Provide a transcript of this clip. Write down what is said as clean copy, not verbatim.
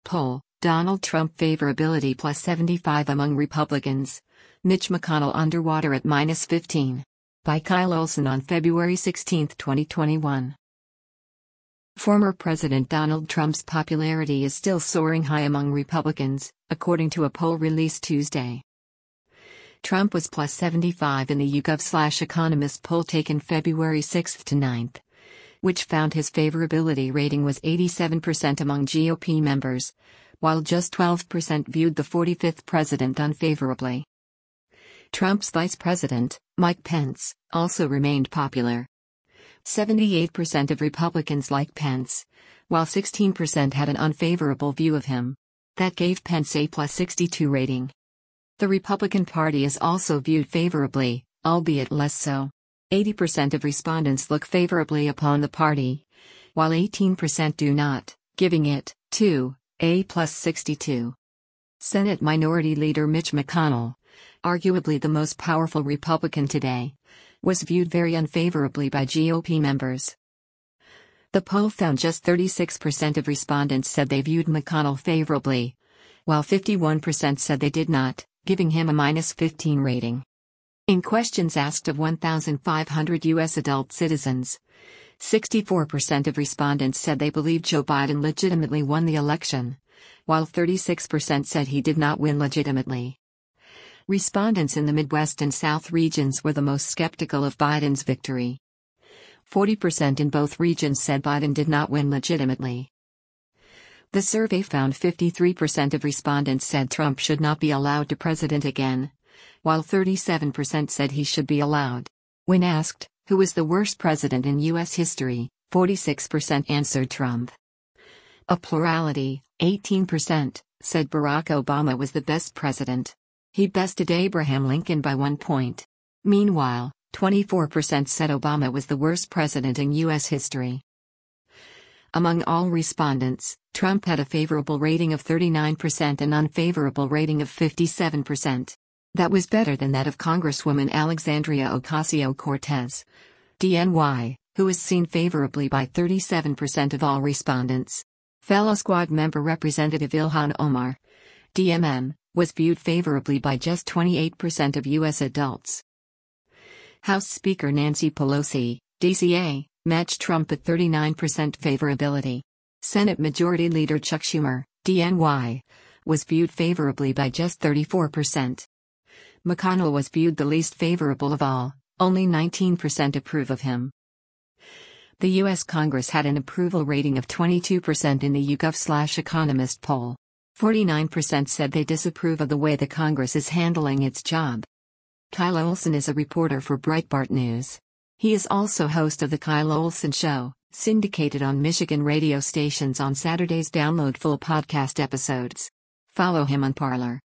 poll, Donald Trump favorability plus 75 among Republicans. Mitch McConnell underwater at minus 15. By Kyle Olson on February 16, 2021. Former President Donald Trump's popularity is still soaring high among Republicans, according to a poll released Tuesday. Trump was plus 75 in the YouGov/Economist poll taken February 6 to 9, which found his favorability rating was 87% among GOP members, while just 12% viewed the 45th president unfavorably. Trump's vice president, Mike Pence, also remained popular. 78% of Republicans like Pence, while 16% had an unfavorable view of him. That gave Pence a plus 62 rating. The Republican Party is also viewed favorably, albeit less so. 80% of respondents look favorably upon the party, while 18% do not, giving it, too, a plus 62. Senate Minority Leader Mitch McConnell, arguably the most powerful Republican today, was viewed very unfavorably by GOP members. The poll found just 36% of respondents said they viewed McConnell favorably, while 51% said they did not, giving him a minus 15 rating. In questions asked of 1,500 U.S. adult citizens, 64% of respondents said they believed Joe Biden legitimately won the election, while 36% said he did not win legitimately. Respondents in the Midwest and South regions were the most skeptical of Biden's victory. 40% in both regions said Biden did not win legitimately. The survey found 53% of respondents said Trump should not be allowed to president again, while 37% said he should be allowed. When asked, who was the worst president in U.S. history, 46% answered Trump. A plurality, 18%, said Barack Obama was the best president. He bested Abraham Lincoln by 1 point. Meanwhile, 24% said Obama was the worst president in U.S. history. Among all respondents, Trump had a favorable rating of 39% and unfavorable rating of 57%. That was better than that of Congresswoman Alexandria Ocasio-Cortez, DNY, who was seen favorably by 37% of all respondents. Fellow Squad member Representative Ilhan Omar, DMM, was viewed favorably by just 28% of U.S. adults. House Speaker Nancy Pelosi, DCA, matched Trump at 39% favorability. Senate Majority Leader Chuck Schumer, DNY, was viewed favorably by just 34%. McConnell was viewed the least favorable of all, only 19% approve of him. The U.S. Congress had an approval rating of 22% in the YouGov/Economist poll. 49% said they disapprove of the way the Congress is handling its job. Kyle Olson is a reporter for Breitbart News. He is also host of The Kyle Olson Show, syndicated on Michigan radio stations on Saturdays. Download full podcast episodes. Follow him on Parler.